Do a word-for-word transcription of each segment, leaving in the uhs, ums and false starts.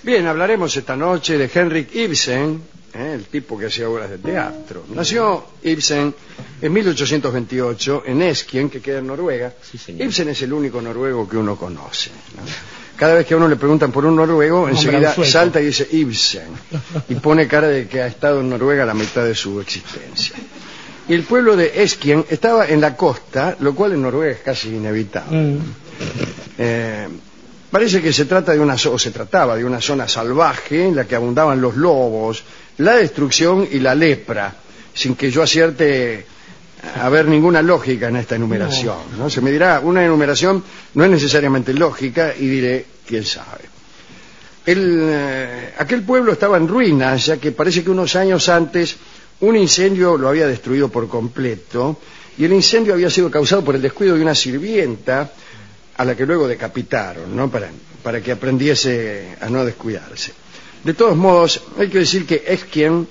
Bien, hablaremos esta noche de Henrik Ibsen, ¿eh? el tipo que hacía obras de teatro. Nació Ibsen en mil ochocientos veintiocho en Eskien, que queda en Noruega. Sí, señor. Ibsen es el único noruego que uno conoce, ¿no? Cada vez que a uno le preguntan por un noruego, enseguida salta y dice Ibsen, y pone cara de que ha estado en Noruega la mitad de su existencia. Y el pueblo de Eskien estaba en la costa, lo cual en Noruega es casi inevitable. Mm. Eh, parece que se trata de una o se trataba de una zona salvaje en la que abundaban los lobos, la destrucción y la lepra, sin que yo acierte a ver ninguna lógica en esta enumeración, ¿no? Se me dirá, una enumeración no es necesariamente lógica, y diré, quién sabe. El, eh, aquel pueblo estaba en ruinas, ya que parece que unos años antes un incendio lo había destruido por completo, y el incendio había sido causado por el descuido de una sirvienta a la que luego decapitaron, ¿no? Para, para que aprendiese a no descuidarse. De todos modos, hay que decir que Eskien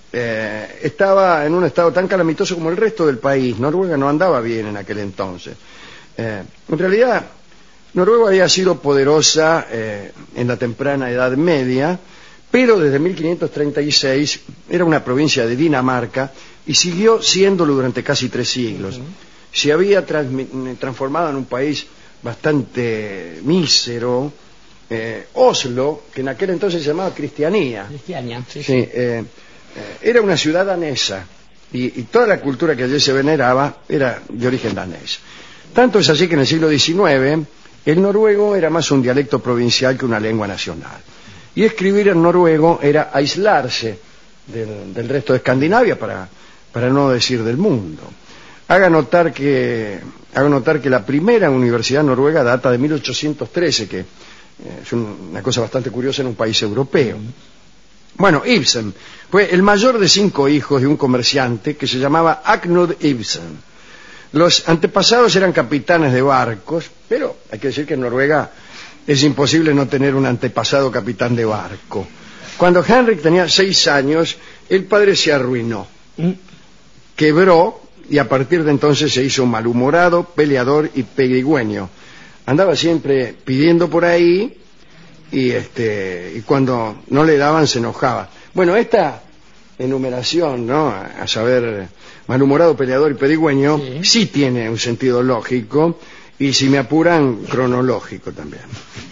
eh, estaba en un estado tan calamitoso como el resto del país. Noruega no andaba bien en aquel entonces. Eh, en realidad, Noruega había sido poderosa eh, en la temprana Edad Media, pero desde mil quinientos treinta y seis era una provincia de Dinamarca y siguió siéndolo durante casi tres siglos. Uh-huh. Se había transformado en un país bastante mísero. eh, Oslo, que en aquel entonces se llamaba Cristianía, Cristiania, sí, sí, eh, eh, era una ciudad danesa, y, y toda la cultura que allí se veneraba era de origen danés. Tanto es así que en el siglo diecinueve el noruego era más un dialecto provincial que una lengua nacional, y escribir en noruego era aislarse del, del resto de Escandinavia, para, para no decir del mundo. Haga notar que haga notar que la primera universidad noruega data de mil ochocientos trece, que eh, es una cosa bastante curiosa en un país europeo. Bueno, Ibsen fue el mayor de cinco hijos de un comerciante que se llamaba Agnud Ibsen. Los antepasados eran capitanes de barcos, pero hay que decir que en Noruega es imposible no tener un antepasado capitán de barco. Cuando Henrik tenía seis años, el padre se arruinó, quebró, y a partir de entonces se hizo malhumorado, peleador y pedigüeño. Andaba siempre pidiendo por ahí, y este y cuando no le daban se enojaba. Bueno, esta enumeración, ¿no?, a saber, malhumorado, peleador y pedigüeño, sí, sí tiene un sentido lógico, y si me apuran, cronológico también.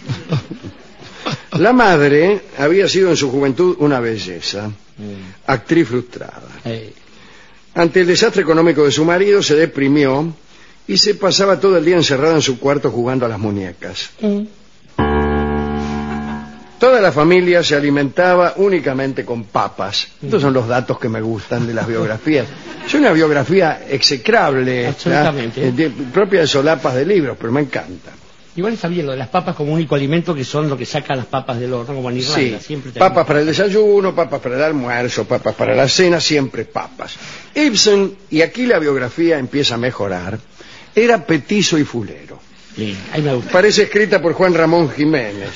La madre había sido en su juventud una belleza, actriz frustrada. Ante el desastre económico de su marido se deprimió y se pasaba todo el día encerrada en su cuarto jugando a las muñecas. Mm. Toda la familia se alimentaba únicamente con papas. Estos son los datos que me gustan de las biografías. Es una biografía execrable, absolutamente, de, propia de solapas de libros, pero me encanta. Igual está bien lo de las papas como único alimento, que son lo que sacan las papas del horno, como en Irlanda. Sí, siempre papas para el desayuno, papas para el almuerzo, papas para la cena, siempre papas. Ibsen, y aquí la biografía empieza a mejorar, era petizo y fulero. Sí, ahí me gusta. Parece escrita por Juan Ramón Jiménez.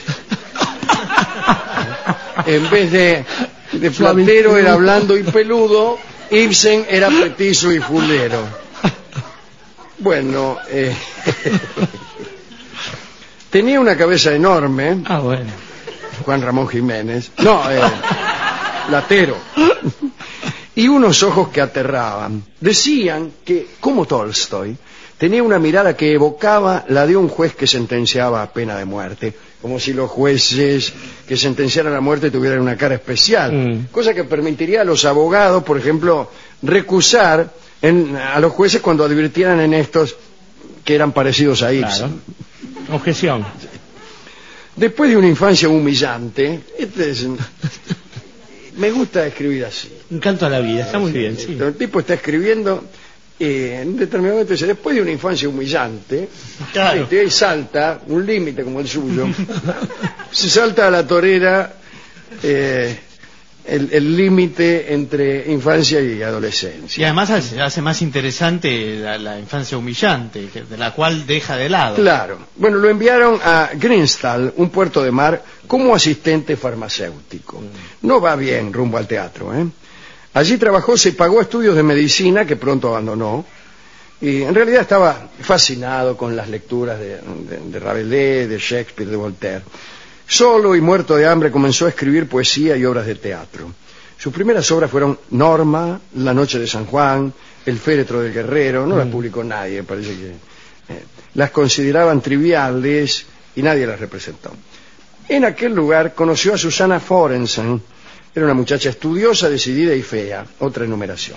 En vez de, de platero era blando y peludo, Ibsen era petizo y fulero. Bueno, eh... tenía una cabeza enorme. Ah, bueno. Juan Ramón Jiménez. No, eh, Platero. Y unos ojos que aterraban. Decían que, como Tolstoy, tenía una mirada que evocaba la de un juez que sentenciaba a pena de muerte. Como si los jueces que sentenciaran a muerte tuvieran una cara especial. Mm. Cosa que permitiría a los abogados, por ejemplo, recusar en, a los jueces cuando advirtieran en estos que eran parecidos a Ibsen. Claro. Objeción. Después de una infancia humillante, este es, me gusta escribir así. Un canto a la vida, está muy bien. Sí. El tipo está escribiendo, eh, en un determinado momento dice, después de una infancia humillante, claro, este, ahí salta un límite como el suyo, se salta a la torera eh, el límite entre infancia y adolescencia. Y además hace, hace más interesante la, la infancia humillante, que, de la cual deja de lado. Claro. Bueno, lo enviaron a Grimstad, un puerto de mar, como asistente farmacéutico. Mm. No va bien rumbo al teatro, ¿eh? Allí trabajó, se pagó estudios de medicina, que pronto abandonó, y en realidad estaba fascinado con las lecturas de, de, de Rabelais, de Shakespeare, de Voltaire. Solo y muerto de hambre comenzó a escribir poesía y obras de teatro. Sus primeras obras fueron Norma, La noche de San Juan, El féretro del guerrero. No mm. las publicó nadie, parece que eh, las consideraban triviales y nadie las representó. En aquel lugar conoció a Susana Forensen. Era una muchacha estudiosa, decidida y fea. Otra enumeración.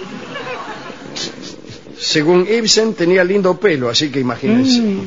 Según Ibsen, tenía lindo pelo, así que imagínense. Mm.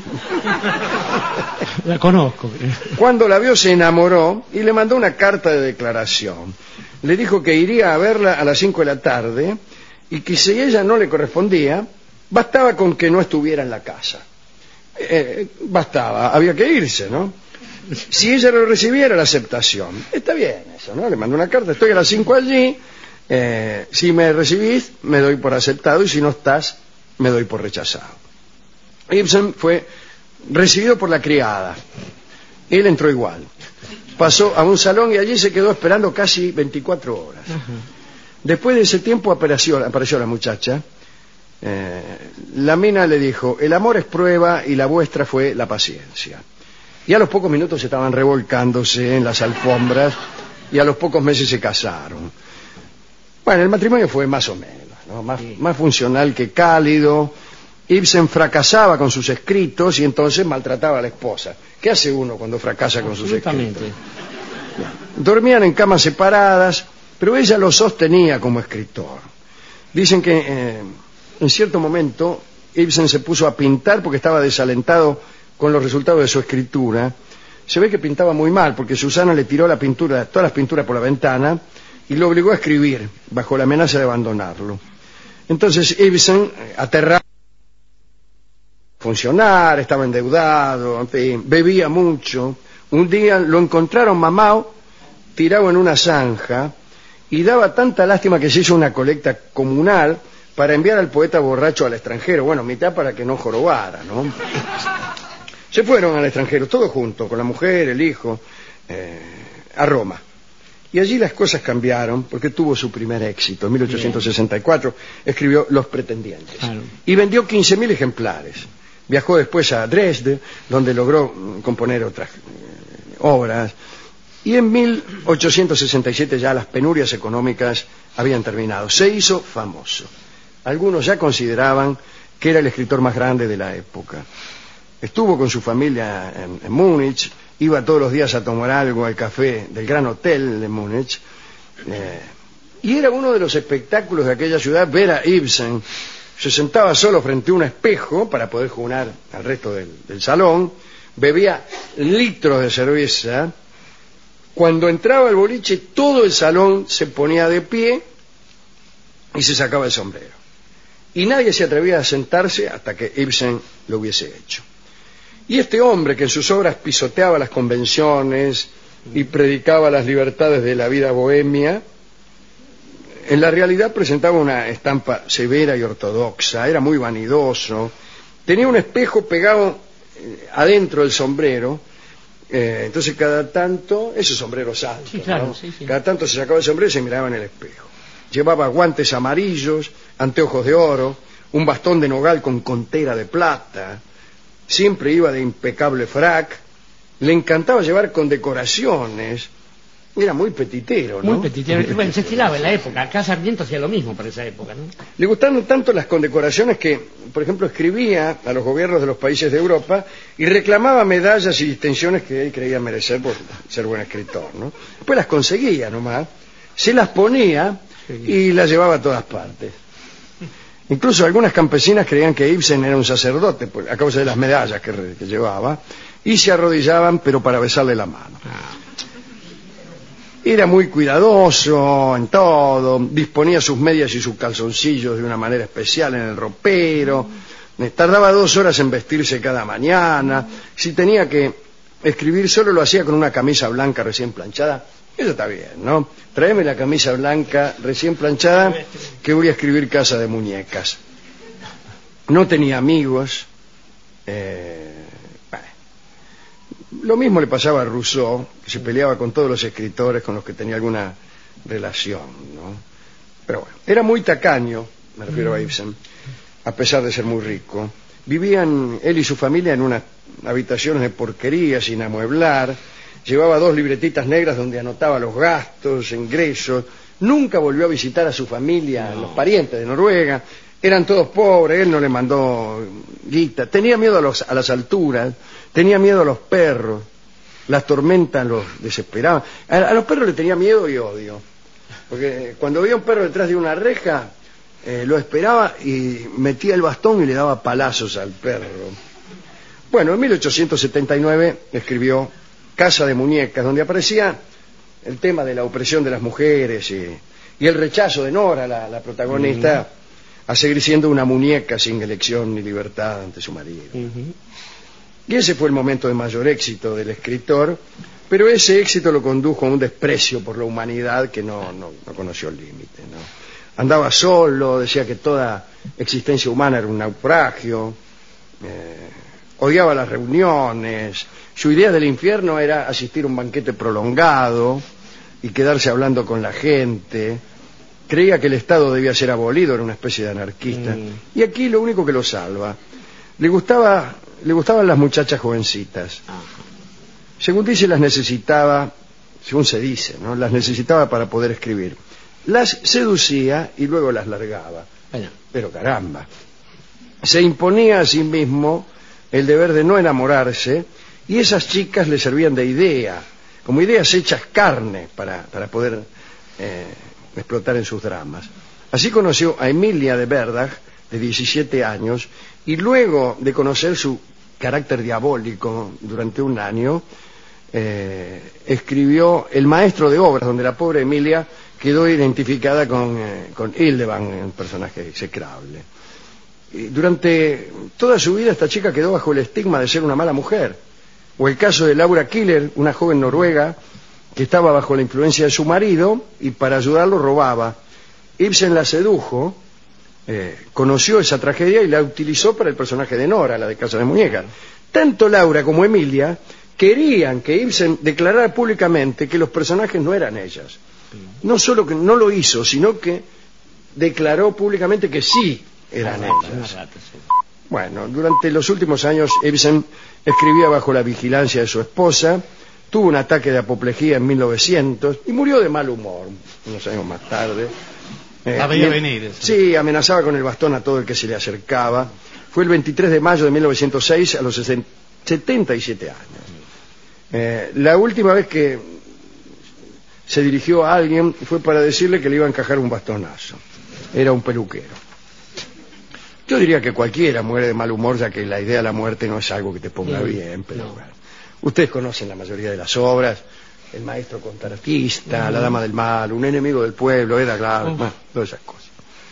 La conozco. Cuando la vio se enamoró y le mandó una carta de declaración. Le dijo que iría a verla a las cinco de la tarde y que si ella no le correspondía, bastaba con que no estuviera en la casa. Eh, bastaba, había que irse, ¿no? Si ella lo recibiera, la aceptación. Está bien eso, ¿no? Le mandó una carta, estoy a las cinco allí, eh, si me recibís, me doy por aceptado, y si no estás, me doy por rechazado. Ibsen fue recibido por la criada. Él entró igual. Pasó a un salón y allí se quedó esperando casi veinticuatro horas. Uh-huh. Después de ese tiempo apareció, apareció la muchacha. Eh, la mina le dijo, el amor es prueba y la vuestra fue la paciencia. Y a los pocos minutos estaban revolcándose en las alfombras y a los pocos meses se casaron. Bueno, el matrimonio fue más o menos, ¿no? Más, sí. más funcional que cálido. Ibsen fracasaba con sus escritos y entonces maltrataba a la esposa. ¿Qué hace uno cuando fracasa con sus escritos? Dormían en camas separadas, pero ella lo sostenía como escritor. Dicen que eh, en cierto momento Ibsen se puso a pintar porque estaba desalentado con los resultados de su escritura. Se ve que pintaba muy mal porque Susana le tiró la pintura, todas las pinturas por la ventana y lo obligó a escribir bajo la amenaza de abandonarlo. Entonces Ibsen, aterrado, funcionar, estaba endeudado, en fin, bebía mucho. Un día lo encontraron mamao tirado en una zanja y daba tanta lástima que se hizo una colecta comunal para enviar al poeta borracho al extranjero. Bueno, mitad para que no jorobara, ¿no? Se fueron al extranjero, todos juntos, con la mujer, el hijo, eh, a Roma. Y allí las cosas cambiaron porque tuvo su primer éxito. En mil ochocientos sesenta y cuatro escribió Los pretendientes. Claro. Y vendió quince mil ejemplares. Viajó después a Dresde, donde logró componer otras eh, obras. Y en mil ochocientos sesenta y siete ya las penurias económicas habían terminado. Se hizo famoso. Algunos ya consideraban que era el escritor más grande de la época. Estuvo con su familia en, en Múnich, iba todos los días a tomar algo al café del Gran Hotel de Múnich, eh, y era uno de los espectáculos de aquella ciudad ver a Ibsen. Se sentaba solo frente a un espejo para poder jugar al resto del, del salón, bebía litros de cerveza. Cuando entraba al boliche, todo el salón se ponía de pie y se sacaba el sombrero. Y nadie se atrevía a sentarse hasta que Ibsen lo hubiese hecho. Y este hombre que en sus obras pisoteaba las convenciones y predicaba las libertades de la vida bohemia, en la realidad presentaba una estampa severa y ortodoxa, era muy vanidoso, tenía un espejo pegado eh, adentro del sombrero, eh, entonces cada tanto, esos sombreros altos, sí, claro, ¿no? sí, sí. Cada tanto se sacaba el sombrero y se miraba en el espejo. Llevaba guantes amarillos, anteojos de oro, un bastón de nogal con contera de plata. Siempre iba de impecable frac, le encantaba llevar condecoraciones, era muy petitero, ¿no? Muy petitero, bueno, se estilaba en la época, acá Sarmiento hacía lo mismo para esa época, ¿no? Le gustaron tanto las condecoraciones que, por ejemplo, escribía a los gobiernos de los países de Europa y reclamaba medallas y distinciones que él creía merecer por ser buen escritor, ¿no? Después las conseguía nomás, se las ponía y las llevaba a todas partes. Incluso algunas campesinas creían que Ibsen era un sacerdote pues, a causa de las medallas que, que llevaba y se arrodillaban pero para besarle la mano. Era muy cuidadoso en todo, disponía sus medias y sus calzoncillos de una manera especial en el ropero, tardaba dos horas en vestirse cada mañana, si tenía que escribir solo lo hacía con una camisa blanca recién planchada. Eso está bien, ¿no? Tráeme la camisa blanca recién planchada que voy a escribir Casa de Muñecas. No tenía amigos. Eh, bueno. Lo mismo le pasaba a Rousseau, que se peleaba con todos los escritores con los que tenía alguna relación, ¿no? Pero bueno, era muy tacaño, me refiero a Ibsen, a pesar de ser muy rico. Vivían él y su familia en unas habitaciones de porquería sin amueblar. llevaba dos libretitas negras donde anotaba los gastos, ingresos. Nunca volvió a visitar a su familia, no. los parientes de Noruega. Eran todos pobres, él no le mandó guita. Tenía miedo a, los, a las alturas, tenía miedo a los perros. Las tormentas los desesperaban. A, a los perros le tenía miedo y odio. Porque cuando veía un perro detrás de una reja, eh, lo esperaba y metía el bastón y le daba palazos al perro. Bueno, en mil ochocientos setenta y nueve escribió Casa de Muñecas, donde aparecía el tema de la opresión de las mujeres y, y el rechazo de Nora, la, la protagonista, uh-huh. a seguir siendo una muñeca sin elección ni libertad ante su marido. Uh-huh. Y ese fue el momento de mayor éxito del escritor, pero ese éxito lo condujo a un desprecio por la humanidad que no, no, no conoció el límite, ¿no? Andaba solo, decía que toda existencia humana era un naufragio, eh, odiaba las reuniones, su idea del infierno era asistir a un banquete prolongado y quedarse hablando con la gente. Creía que el Estado debía ser abolido, era una especie de anarquista. Mm. Y aquí lo único que lo salva, le gustaba, le gustaban las muchachas jovencitas. Ajá. Según dice, las necesitaba, según se dice, ¿no? Las necesitaba para poder escribir. Las seducía y luego las largaba. Bueno. Pero caramba, se imponía a sí mismo el deber de no enamorarse, y esas chicas le servían de idea, como ideas hechas carne para, para poder eh, explotar en sus dramas. Así conoció a Emilia de Verdaj, de diecisiete años, y luego de conocer su carácter diabólico durante un año, eh, escribió El maestro de obras, donde la pobre Emilia quedó identificada con, eh, con Hildebrand, un personaje execrable. Y durante toda su vida esta chica quedó bajo el estigma de ser una mala mujer. O el caso de Laura Killer, una joven noruega que estaba bajo la influencia de su marido y para ayudarlo robaba. Ibsen la sedujo, eh, conoció esa tragedia y la utilizó para el personaje de Nora, la de Casa de Muñecas. Tanto Laura como Emilia querían que Ibsen declarara públicamente que los personajes no eran ellas. No solo que no lo hizo, sino que declaró públicamente que sí eran ellas. Bueno, durante los últimos años Ibsen escribía bajo la vigilancia de su esposa, tuvo un ataque de apoplejía en mil novecientos y murió de mal humor unos años más tarde. Eh, la veía venir. Sí, amenazaba con el bastón a todo el que se le acercaba. Fue el veintitrés de mayo de mil novecientos seis, a los setenta y siete años. Eh, la última vez que se dirigió a alguien fue para decirle que le iba a encajar un bastonazo. Era un peluquero. Yo diría que cualquiera muere de mal humor, ya que la idea de la muerte no es algo que te ponga sí, bien, pero no. Bueno. Ustedes conocen la mayoría de las obras, El maestro contratista, uh-huh. La dama del mal, Un enemigo del pueblo, Era Clark, uh-huh. bueno, todas esas cosas.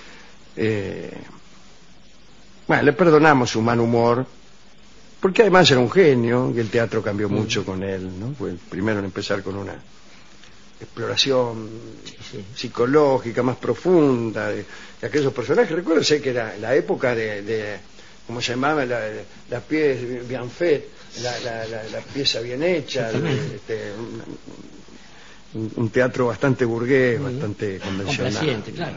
Eh, bueno, le perdonamos su mal humor, porque además era un genio, y el teatro cambió uh-huh. mucho con él, ¿no? Fue el primero en empezar con una exploración sí, sí. psicológica más profunda de, de aquellos personajes. Recuérdense que era la época de, de ¿cómo se llamaba? La, la pieza bien faite, la, la, la, la pieza bien hecha, de, este, un, un teatro bastante burgués, sí. bastante convencional. Claro.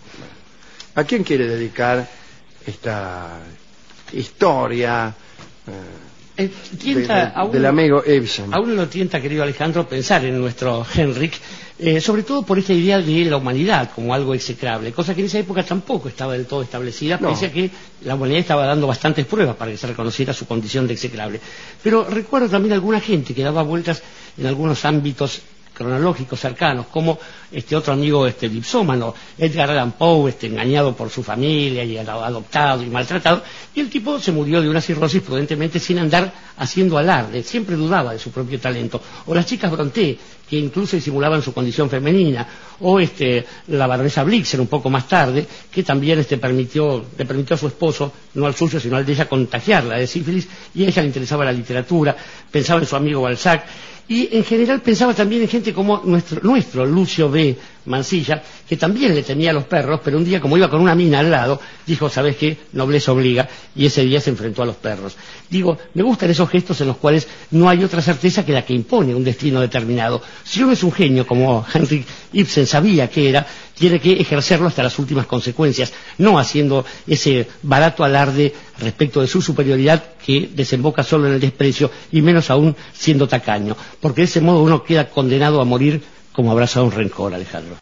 ¿A quién quiere dedicar esta historia? Eh, Eh, tienta de, de, a uno, del amigo Ibsen. A uno lo tienta, querido Alejandro, pensar en nuestro Henrik, eh, sobre todo por esta idea de la humanidad como algo execrable, cosa que en esa época tampoco estaba del todo establecida, no. pese a que la humanidad estaba dando bastantes pruebas para que se reconociera su condición de execrable. Pero recuerdo también alguna gente que daba vueltas en algunos ámbitos cronológicos cercanos, como este otro amigo este lipsómano, Edgar Allan Poe, este, engañado por su familia y adoptado y maltratado, y el tipo se murió de una cirrosis prudentemente sin andar haciendo alarde, siempre dudaba de su propio talento. O las chicas Brontë, que incluso disimulaban su condición femenina, o este la baronesa Blixen un poco más tarde, que también este permitió le permitió a su esposo, no al suyo sino al de ella, contagiarla de sífilis, y a ella le interesaba la literatura, pensaba en su amigo Balzac, y en general pensaba también en gente como nuestro, nuestro Lucio B. Mansilla, que también le temía a los perros, pero un día, como iba con una mina al lado, dijo, ¿sabes qué? Nobleza obliga, y ese día se enfrentó a los perros. Digo, me gustan esos gestos en los cuales no hay otra certeza que la que impone un destino determinado. Si uno es un genio, como Henrik Ibsen sabía que era, tiene que ejercerlo hasta las últimas consecuencias, no haciendo ese barato alarde respecto de su superioridad que desemboca solo en el desprecio, y menos aún siendo tacaño, porque de ese modo uno queda condenado a morir como abrazado a un rencor, Alejandro.